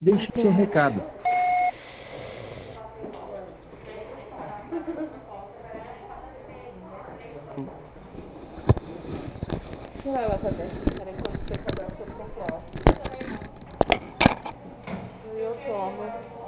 Deixe seu recado. Não vai fazer. Peraí, quando você acabar, eu tô com fome. Eu tomo.